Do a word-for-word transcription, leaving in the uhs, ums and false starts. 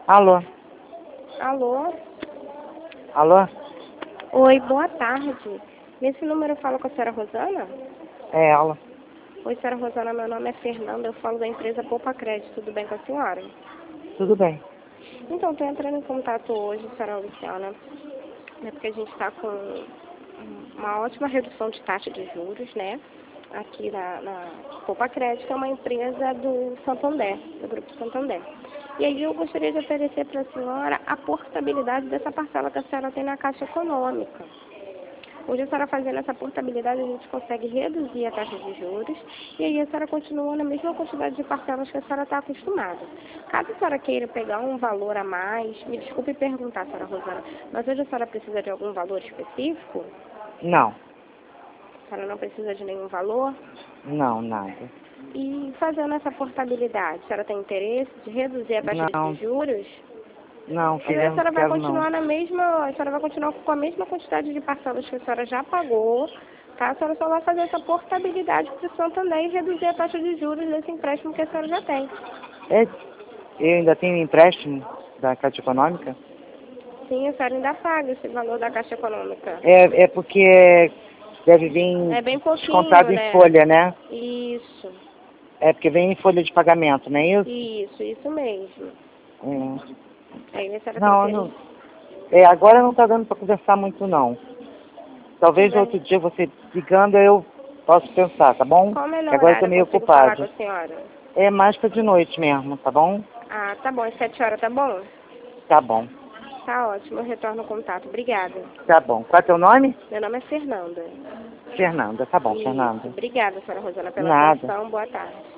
Alô? Alô? Alô? Oi, boa tarde. Nesse número eu falo com a senhora Rosana? É ela. Oi, senhora Rosana, meu nome é Fernanda, eu falo da empresa Poupa Crédito, tudo bem com a senhora? Tudo bem. Então, estou entrando em contato hoje, senhora Luciana, né, porque a gente está com uma ótima redução de taxa de juros, né? Aqui na, na Poupa Crédito, que é uma empresa do Santander, do Grupo Santander. E aí eu gostaria de oferecer para a senhora a portabilidade dessa parcela que a senhora tem na Caixa Econômica. Hoje a senhora fazendo essa portabilidade, a gente consegue reduzir a taxa de juros e aí a senhora continua na mesma quantidade de parcelas que a senhora está acostumada. Caso a senhora queira pegar um valor a mais, me desculpe perguntar, senhora Rosana, mas hoje a senhora precisa de algum valor específico? Não. A senhora não precisa de nenhum valor? Não, nada. E fazendo essa portabilidade, a senhora tem interesse de reduzir a taxa Não. de juros? Não, Mas filha, a não senhora vai quero não. continuar na mesma, a senhora vai continuar com a mesma quantidade de parcelas que a senhora já pagou, tá? A senhora só vai fazer essa portabilidade para o Santander e reduzir a taxa de juros desse empréstimo que a senhora já tem. É, eu ainda tenho empréstimo da Caixa Econômica? Sim, a senhora ainda paga esse valor da Caixa Econômica. É, é porque deve vir É bem descontado pouquinho, em né? folha, né? Isso, É porque vem em folha de pagamento, não é isso? isso, isso mesmo. É. Aí a senhora tem Não, interesse. não. É, agora não está dando para conversar muito não. Se Talvez tiver... outro dia você ligando eu posso pensar, tá bom? Qual o Que melhor agora eu horário tô eu meio consigo falar com ocupado. a senhora? É mais para de noite mesmo, tá bom? Ah, tá bom, às sete horas, tá bom? Tá bom. Tá ótimo, eu retorno o contato. Obrigada. Tá bom. Qual é teu nome? Meu nome é Fernanda. Fernanda. Tá bom, Isso. Fernanda. Obrigada, senhora Rosana, pela Nada. atenção. Boa tarde.